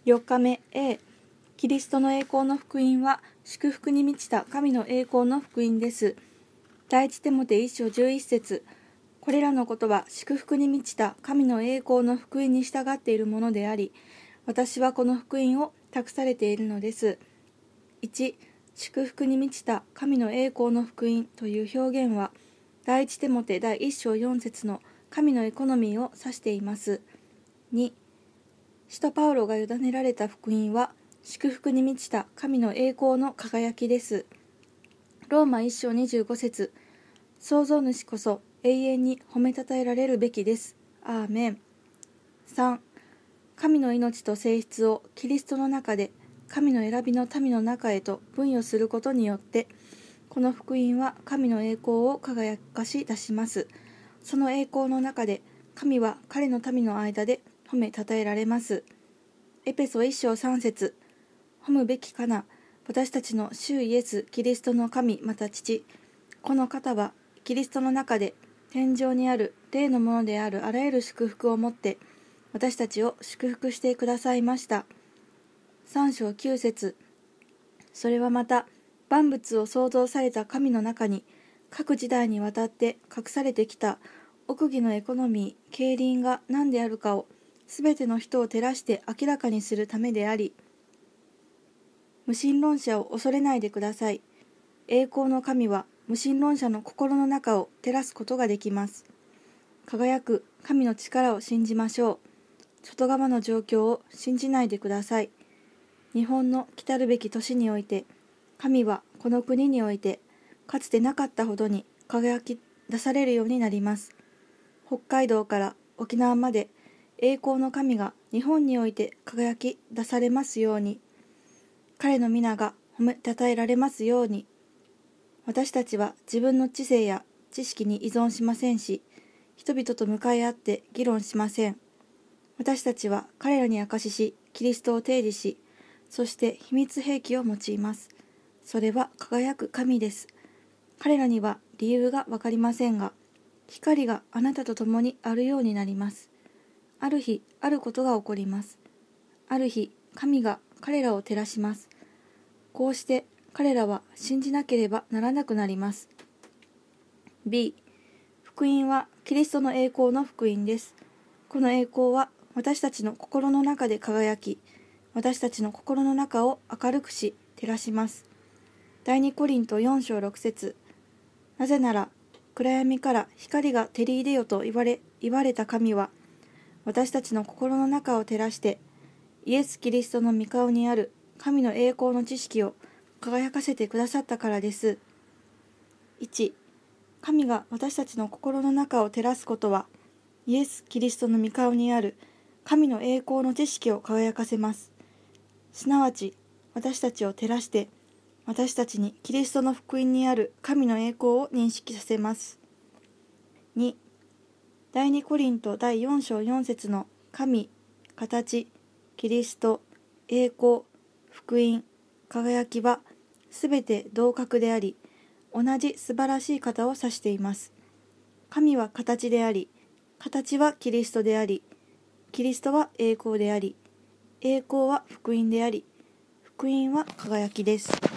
4日目 A、 キリストの栄光の福音は祝福に満ちた神の栄光の福音です。第一テモテ1章11節、これらのことは祝福に満ちた神の栄光の福音に従っているものであり、私はこの福音を託されているのです。1、祝福に満ちた神の栄光の福音という表現は、第一テモテ第1章4節の神のエコノミーを指しています。2、使徒パウロが委ねられた福音は、祝福に満ちた神の栄光の輝きです。ローマ1章25節、創造主こそ永遠に褒めたたえられるべきです。アーメン。3、神の命と性質をキリストの中で神の選びの民の中へと分与することによって、この福音は神の栄光を輝かし出します。その栄光の中で神は彼の民の間で褒めたたえられます。エペソ1章3節、褒むべきかな、私たちの主イエス・キリストの神また父、この方はキリストの中で天上にある霊のものであるあらゆる祝福をもって私たちを祝福してくださいました。3章9節、それはまた万物を創造された神の中に各時代にわたって隠されてきた奥義のエコノミー、経輪が何であるかをすべての人を照らして明らかにするためであり、無神論者を恐れないでください。栄光の神は無神論者の心の中を照らすことができます。輝く神の力を信じましょう。外側の状況を信じないでください。日本の来たるべき年において、神はこの国においてかつてなかったほどに輝き出されるようになります。北海道から沖縄まで栄光の神が日本において輝き出されますように、彼の皆が褒めたたえられますように。私たちは自分の知性や知識に依存しませんし、人々と向かい合って議論しません。私たちは彼らに証しし、キリストを提示し、そして秘密兵器を用います。それは輝く神です。彼らには理由がわかりませんが、光があなたと共にあるようになります。ある日、あることが起こります。ある日、神が彼らを照らします。こうして彼らは信じなければならなくなります。B、福音はキリストの栄光の福音です。この栄光は私たちの心の中で輝き、私たちの心の中を明るくし、照らします。第2コリント4章6節、なぜなら暗闇から光が照り入れよと言われた神は、私たちの心の中を照らして、イエス・キリストの御顔にある神の栄光の知識を輝かせてくださったからです。1、神が私たちの心の中を照らすことは、イエス・キリストの御顔にある神の栄光の知識を輝かせます。すなわち、私たちを照らして、私たちにキリストの福音にある神の栄光を認識させます。2、第2コリント第4章4節の神、形、キリスト、栄光、福音、輝きはすべて同格であり、同じ素晴らしい方を指しています。神は形であり、形はキリストであり、キリストは栄光であり、栄光は福音であり、福音は輝きです。